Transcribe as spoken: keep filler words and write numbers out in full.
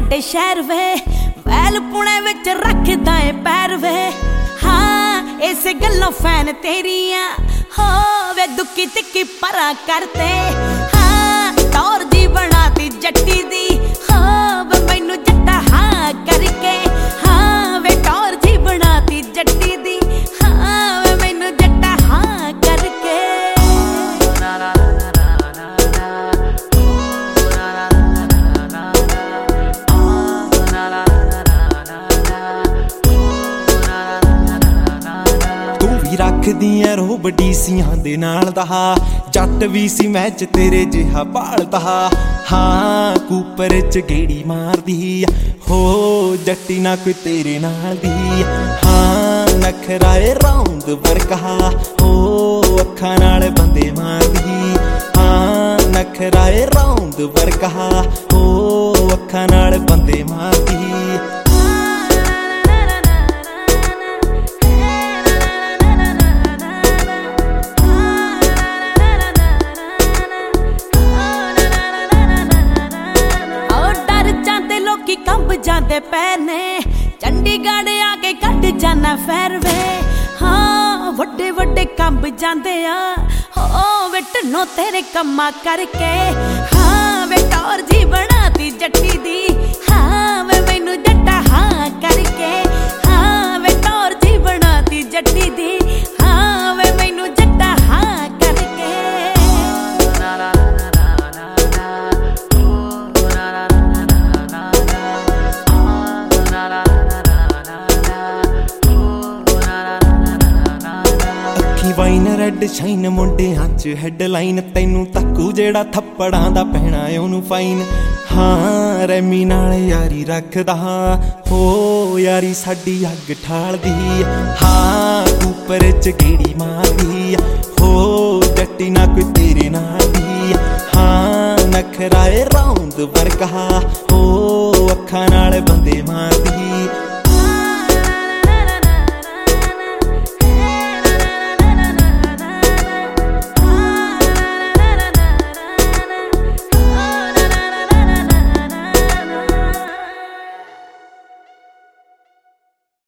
वड्डे शहर वे वैल पुणे विच रखदा ए पैर वे। हाँ इस गल्लों फैन तेरिया हो वे दुक्की तिक्की परा करते। हाँ टौर जी बनाती जट्टी दी हो वे मैनू जट्टा हाँ करके। हाँ वे टौर जी बनाती जट्टी दी हाँ वे मैनू जट्टा हाँ करके। रखदी ऐ रोब डीसियां दे नाल दा जट भी सी मैच तेरे जिहा भालदा। हाँ कूपर च गेड़ी मारदी हो जट्टी ना कोई तेरे नाल दी। हाँ नखरा ए रौंद वर्गा हो अखां नाल बंदे मारदी। हाँ नखरा ए रौंद वर्गा हो अखां नाल बंदे मारदी। कंब जाते पैने चंडीगढ़ आके कट जाना फैर वे। हाँ वड्डे वड्डे कंब जाते आ हो वे टन्नो तेरे कम्मा करके। हाँ वे टौर जी बनाती जट्टी दी हाँ वे मैनू जट्टा हाँ करके। हाँ वे टौर जी बनाती जट्टी दी हाँ वे मैनू जट्टा हाँ करके। वाइन रेड शाइन मुंडियां च हैडलाइन तैनू तक्कू जेड़ा थप्पड़ां दा पैना ओनू फाइन। हाँ रैमी नाल यारी रखदा हो यारी साडी अग ठालदी। हाँ कूपर च गेड़ी मारदी हो जट्टी ना कोई तेरे नाल दी। हाँ नखरा ए रौंद वर्गा हो अखां नाल बंदे मारदी।